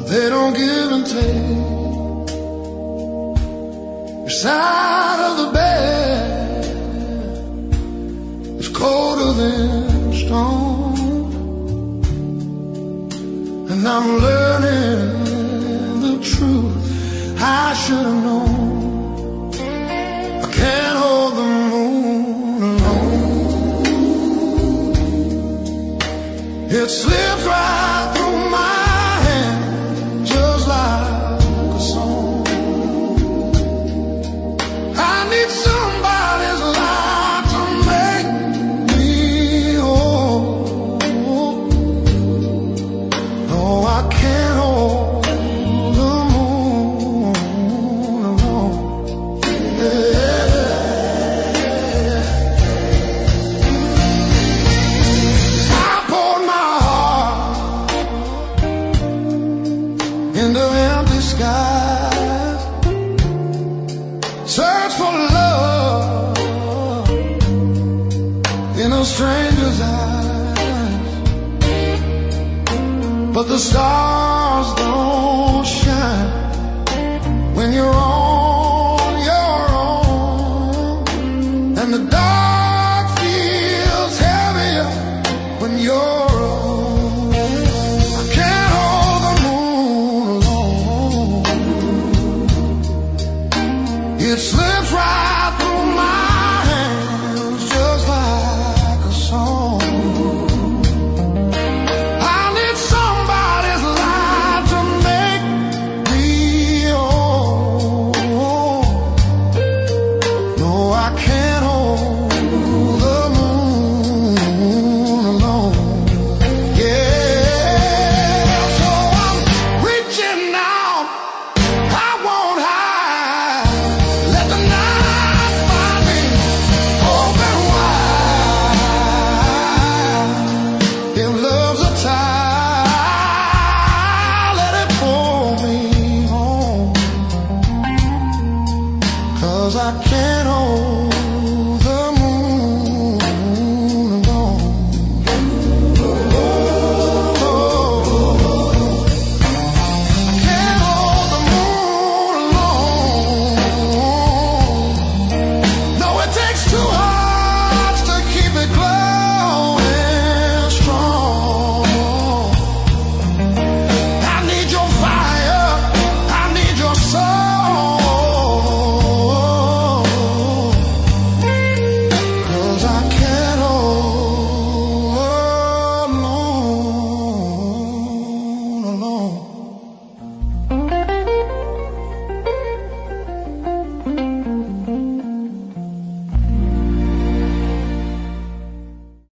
They don't give and take. Your side of the bed is colder than stone, and I'm learning the truth I should have known. I can't hold the moon alone. It slips right through my hand, just like a song. I need somebody's light to make me whole. No, I can't hold the moon alone. I poured my heart into empty skies, search for love in a stranger's eyes, but the stars don't shine when you're on your own, and the dark feels heavier when you're alone. I can't hold the moon alone. It slips right through my hands, just like a song. I need somebody's light to make me whole. No, I can't hold the moon alone. Yeah, so I'm reaching out, I won't hide. Let the night find me open wide. If love's a tide, let it pull me home, 'cause I can't hold the moon alone. I can't hold the moon alone. No, it takes two hearts to keep it glowing strong. I need your fire, I need your soul, 'cause I can't hold alone alone.